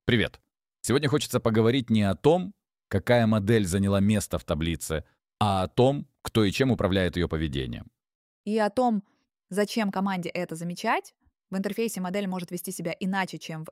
Привет. Сегодня хочется поговорить не о том, какая модель заняла место в таблице, а о том, кто и чем управляет ее поведением. И о том, зачем команде это замечать. В интерфейсе модель может вести себя иначе, чем в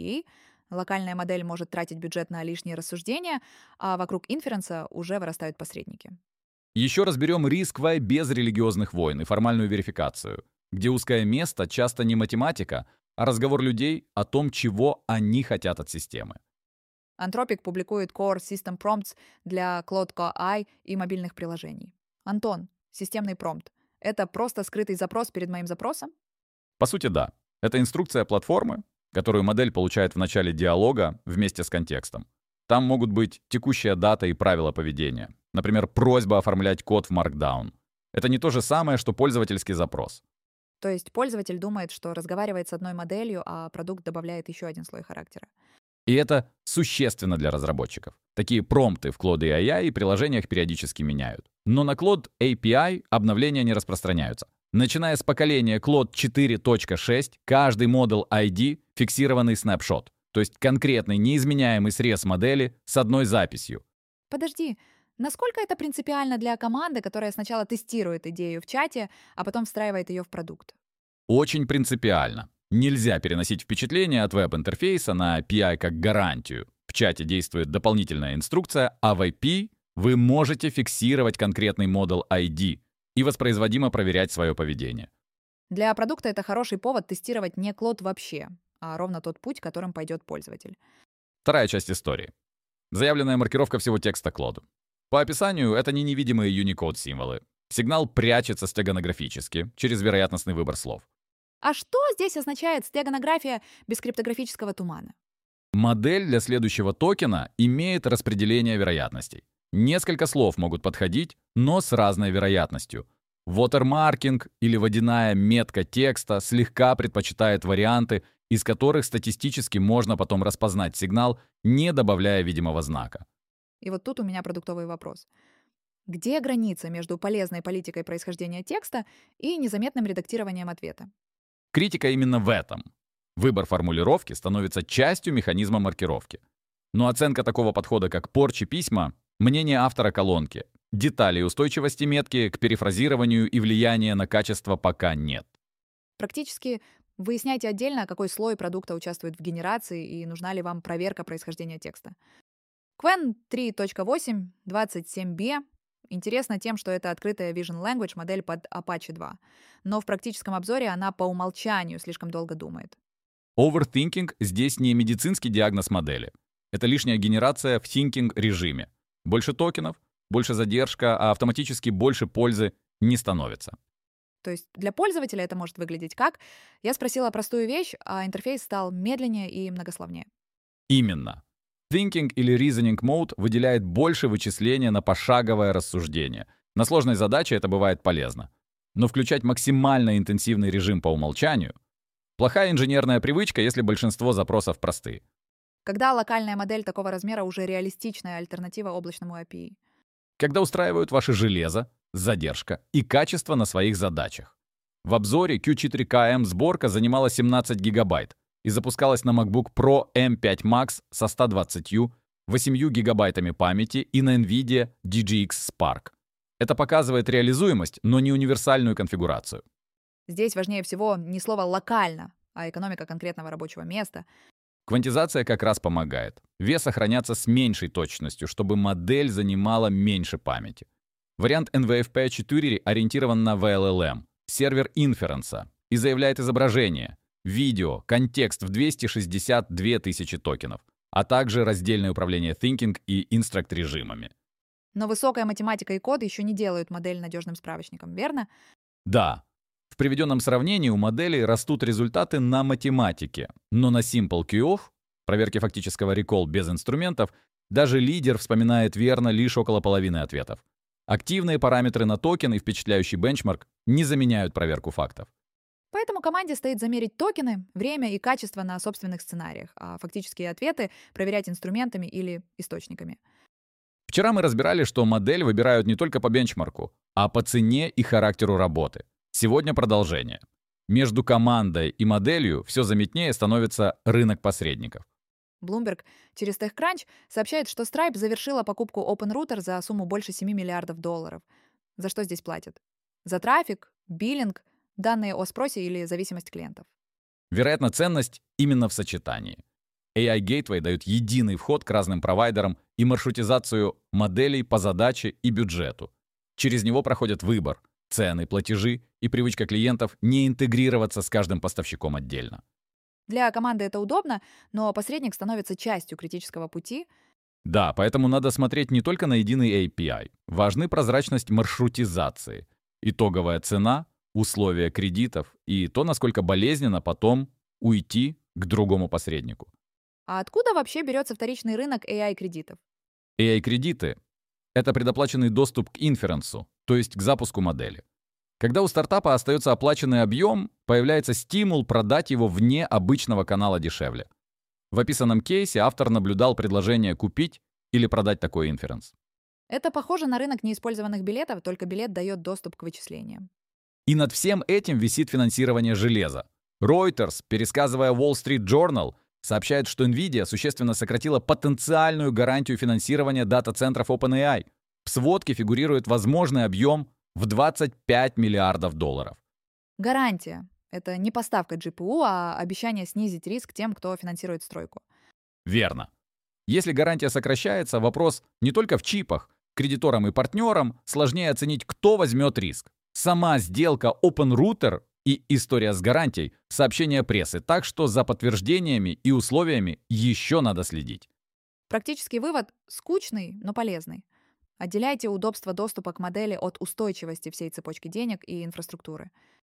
API. Локальная модель может тратить бюджет на лишние рассуждения, а вокруг инференса уже вырастают посредники. Еще разберем риск-вай без религиозных войн и формальную верификацию, где узкое место часто не математика, а разговор людей о том, чего они хотят от системы. Anthropic публикует Core System Prompts для Claude AI и мобильных приложений. Антон, системный промпт — это просто скрытый запрос перед моим запросом? По сути, да. Это инструкция платформы, которую модель получает в начале диалога вместе с контекстом. Там могут быть текущая дата и правила поведения. Например, просьба оформлять код в Markdown. Это не то же самое, что пользовательский запрос. То есть пользователь думает, что разговаривает с одной моделью, а продукт добавляет еще один слой характера. И это существенно для разработчиков. Такие промпты в Claude AI и приложениях периодически меняют. Но на Claude API обновления не распространяются. Начиная с поколения Claude 4.6, каждый Model ID — фиксированный снапшот, то есть конкретный неизменяемый срез модели с одной записью. Подожди, насколько это принципиально для команды, которая сначала тестирует идею в чате, а потом встраивает ее в продукт? Очень принципиально. Нельзя переносить впечатление от веб-интерфейса на API как гарантию. В чате действует дополнительная инструкция, а в IP вы можете фиксировать конкретный Model ID и воспроизводимо проверять свое поведение. Для продукта это хороший повод тестировать не Клод вообще, а ровно тот путь, которым пойдет пользователь. Вторая часть истории. Заявленная маркировка всего текста Claude. По описанию, это не невидимые Unicode-символы. Сигнал прячется стеганографически через вероятностный выбор слов. А что здесь означает стеганография без криптографического тумана? Модель для следующего токена имеет распределение вероятностей. Несколько слов могут подходить, но с разной вероятностью. Watermarking или водяная метка текста слегка предпочитает варианты, из которых статистически можно потом распознать сигнал, не добавляя видимого знака. И вот тут у меня продуктовый вопрос. Где граница между полезной политикой происхождения текста и незаметным редактированием ответа? Критика именно в этом. Выбор формулировки становится частью механизма маркировки. Но оценка такого подхода, как порчи письма, мнение автора колонки, деталей устойчивости метки к перефразированию и влияния на качество пока нет. Практически выясняйте отдельно, какой слой продукта участвует в генерации и нужна ли вам проверка происхождения текста. Qwen 3.8 27B интересна тем, что это открытая Vision Language модель под Apache 2. Но в практическом обзоре она по умолчанию слишком долго думает. Overthinking здесь не медицинский диагноз модели. Это лишняя генерация в thinking режиме. Больше токенов, больше задержка, а автоматически больше пользы не становится. То есть для пользователя это может выглядеть как? Я спросила простую вещь, а интерфейс стал медленнее и многословнее. Именно. Thinking или Reasoning Mode выделяет больше вычисления на пошаговое рассуждение. На сложной задаче это бывает полезно. Но включать максимально интенсивный режим по умолчанию — плохая инженерная привычка, если большинство запросов простые. Когда локальная модель такого размера уже реалистичная альтернатива облачному API. Когда устраивают ваше железо, задержка и качество на своих задачах. В обзоре Q4KM сборка занимала 17 гигабайт и запускалась на MacBook Pro M5 Max со 120, 8 гигабайтами памяти и на NVIDIA DGX Spark. Это показывает реализуемость, но не универсальную конфигурацию. Здесь важнее всего не слово «локально», а экономика конкретного рабочего места. Квантизация как раз помогает. Вес сохраняться с меньшей точностью, чтобы модель занимала меньше памяти. Вариант NVFP4 ориентирован на VLLM, сервер инференса, и заявляет изображение, видео, контекст в 262 тысячи токенов, а также раздельное управление Thinking и Instruct режимами. Но высокая математика и код еще не делают модель надежным справочником, верно? Да, в приведенном сравнении у моделей растут результаты на математике, но на Simple QoF, проверке фактического recall без инструментов, даже лидер вспоминает верно лишь около половины ответов. Активные параметры на токен и впечатляющий бенчмарк не заменяют проверку фактов. Поэтому команде стоит замерить токены, время и качество на собственных сценариях, а фактические ответы проверять инструментами или источниками. Вчера мы разбирали, что модель выбирают не только по бенчмарку, а по цене и характеру работы. Сегодня продолжение. Между командой и моделью все заметнее становится рынок посредников. Bloomberg через TechCrunch сообщает, что Stripe завершила покупку OpenRouter за сумму больше $7 миллиардов. За что здесь платят? За трафик, биллинг, данные о спросе или зависимость клиентов? Вероятно, ценность именно в сочетании. AI Gateway дает единый вход к разным провайдерам и маршрутизацию моделей по задаче и бюджету. Через него проходит выбор, цены, платежи и привычка клиентов не интегрироваться с каждым поставщиком отдельно. Для команды это удобно, но посредник становится частью критического пути. Да, поэтому надо смотреть не только на единый API. Важны прозрачность маршрутизации, итоговая цена, условия кредитов и то, насколько болезненно потом уйти к другому посреднику. А откуда вообще берется вторичный рынок AI-кредитов? AI-кредиты — это предоплаченный доступ к инференсу, то есть к запуску модели. Когда у стартапа остается оплаченный объем, появляется стимул продать его вне обычного канала дешевле. В описанном кейсе автор наблюдал предложение купить или продать такой инференс. Это похоже на рынок неиспользованных билетов, только билет дает доступ к вычислениям. И над всем этим висит финансирование железа. Reuters, пересказывая Wall Street Journal, сообщает, что NVIDIA существенно сократила потенциальную гарантию финансирования дата-центров OpenAI. В сводке фигурирует возможный объем в $25 миллиардов. Гарантия — это не поставка GPU, а обещание снизить риск тем, кто финансирует стройку. Верно. Если гарантия сокращается, вопрос не только в чипах. Кредиторам и партнерам сложнее оценить, кто возьмет риск. Сама сделка OpenRouter и история с гарантией — сообщение прессы, так что за подтверждениями и условиями еще надо следить. Практический вывод скучный, но полезный. Отделяйте удобство доступа к модели от устойчивости всей цепочки денег и инфраструктуры.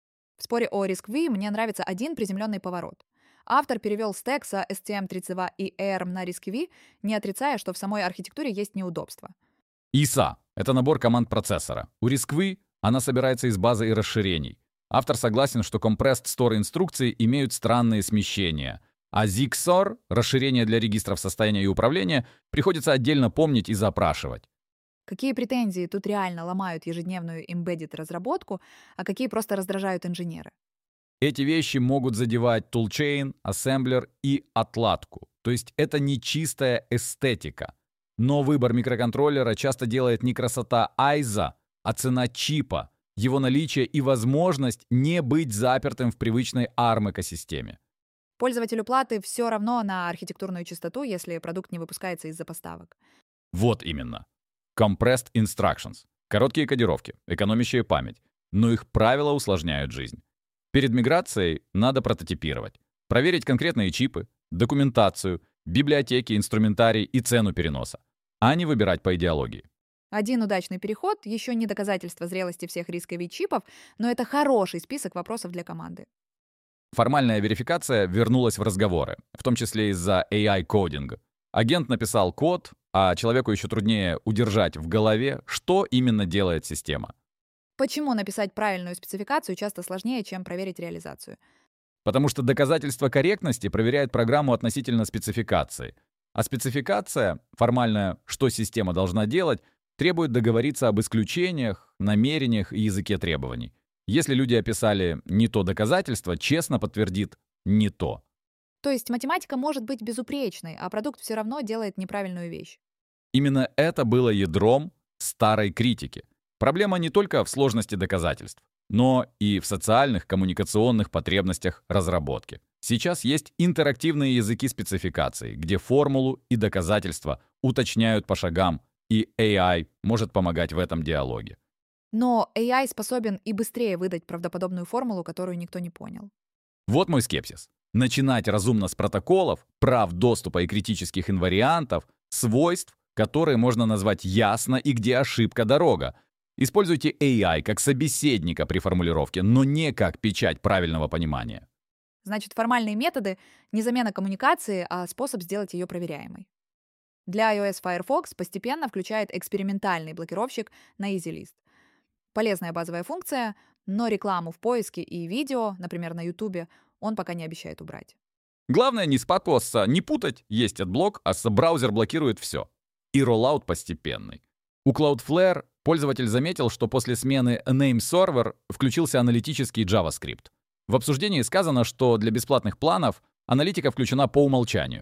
В споре о RISC-V мне нравится один приземленный поворот. Автор перевел стэк со STM32 и ARM на RISC-V, не отрицая, что в самой архитектуре есть неудобства. ISA — это набор команд процессора. У RISC-V она собирается из базы и расширений. Автор согласен, что Compressed Store инструкции имеют странные смещения, а ZigSOR, расширение для регистров состояния и управления, приходится отдельно помнить и запрашивать. Какие претензии тут реально ломают ежедневную embedded разработку, а какие просто раздражают инженеры? Эти вещи могут задевать toolchain, ассемблер и отладку. То есть это не чистая эстетика. Но выбор микроконтроллера часто делает не красота ISA, а цена чипа, его наличие и возможность не быть запертым в привычной ARM-экосистеме. Пользователю платы все равно на архитектурную чистоту, если продукт не выпускается из-за поставок. Вот именно. Compressed Instructions. Короткие кодировки, экономящие память. Но их правила усложняют жизнь. Перед миграцией надо прототипировать. Проверить конкретные чипы, документацию, библиотеки, инструментарий и цену переноса. А не выбирать по идеологии. Один удачный переход — еще не доказательство зрелости всех рисковых чипов, но это хороший список вопросов для команды. Формальная верификация вернулась в разговоры, в том числе из-за AI-кодинга. Агент написал код, а человеку еще труднее удержать в голове, что именно делает система. Почему написать правильную спецификацию часто сложнее, чем проверить реализацию? Потому что доказательство корректности проверяет программу относительно спецификации. А спецификация, формальная, что система должна делать, требует договориться об исключениях, намерениях и языке требований. Если люди описали не то доказательство, честно подтвердит не то. То есть математика может быть безупречной, а продукт все равно делает неправильную вещь. Именно это было ядром старой критики. Проблема не только в сложности доказательств, но и в социальных, коммуникационных потребностях разработки. Сейчас есть интерактивные языки спецификаций, где формулу и доказательства уточняют по шагам, и AI может помогать в этом диалоге. Но AI способен и быстрее выдать правдоподобную формулу, которую никто не понял. Вот мой скепсис. Начинать разумно с протоколов, прав доступа и критических инвариантов, свойств, которые можно назвать ясно и где ошибка дорога. Используйте AI как собеседника при формулировке, но не как печать правильного понимания. Значит, формальные методы — не замена коммуникации, а способ сделать ее проверяемой. Для iOS Firefox постепенно включает экспериментальный блокировщик на EasyList. Полезная базовая функция, но рекламу в поиске и видео, например, на YouTube, он пока не обещает убрать. Главное не спотвориться, не путать, есть отблок, а браузер блокирует все. И роллаут постепенный. У Cloudflare пользователь заметил, что после смены name-server включился аналитический JavaScript. В обсуждении сказано, что для бесплатных планов аналитика включена по умолчанию.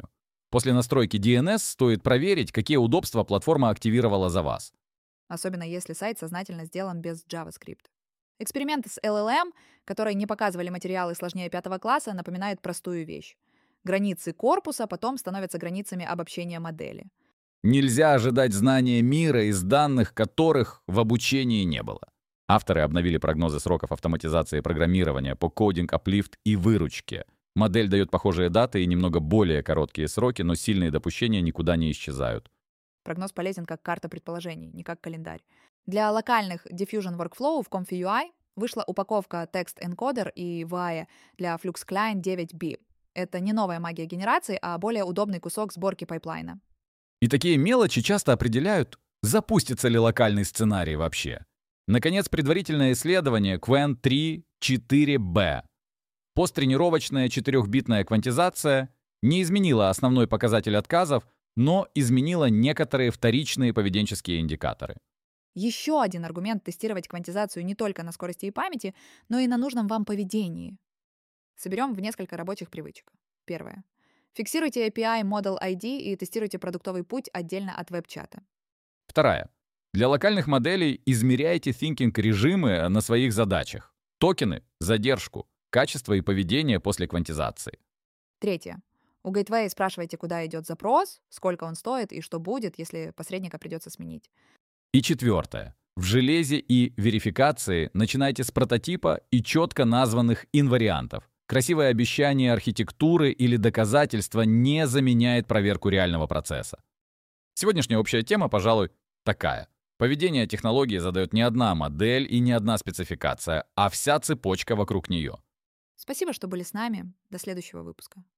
После настройки DNS стоит проверить, какие удобства платформа активировала за вас. Особенно если сайт сознательно сделан без JavaScript. Эксперименты с LLM, которые не показывали материалы сложнее 5 класса, напоминают простую вещь. Границы корпуса потом становятся границами обобщения модели. Нельзя ожидать знания мира из данных, которых в обучении не было. Авторы обновили прогнозы сроков автоматизации программирования по Coding Uplift и выручке. Модель дает похожие даты и немного более короткие сроки, но сильные допущения никуда не исчезают. Прогноз полезен как карта предположений, не как календарь. Для локальных Diffusion Workflow в Comfy.ui вышла упаковка Text Encoder и VAE для FluxClient 9b. Это не новая магия генерации, а более удобный кусок сборки пайплайна. И такие мелочи часто определяют, запустится ли локальный сценарий вообще. Наконец, предварительное исследование Qwen 3.4b. Посттренировочная 4-битная квантизация не изменила основной показатель отказов, но изменила некоторые вторичные поведенческие индикаторы. Еще один аргумент тестировать квантизацию не только на скорости и памяти, но и на нужном вам поведении. Соберем в несколько рабочих привычек. Первое. Фиксируйте API Model ID и тестируйте продуктовый путь отдельно от веб-чата. Вторая. Для локальных моделей измеряйте thinking-режимы на своих задачах. Токены, задержку, качество и поведение после квантизации. Третье. У Gateway спрашивайте, куда идет запрос, сколько он стоит и что будет, если посредника придется сменить. И четвертое. В железе и верификации начинайте с прототипа и четко названных инвариантов. Красивое обещание архитектуры или доказательства не заменяет проверку реального процесса. Сегодняшняя общая тема, пожалуй, такая. Поведение технологии задает не одна модель и не одна спецификация, а вся цепочка вокруг нее. Спасибо, что были с нами. До следующего выпуска.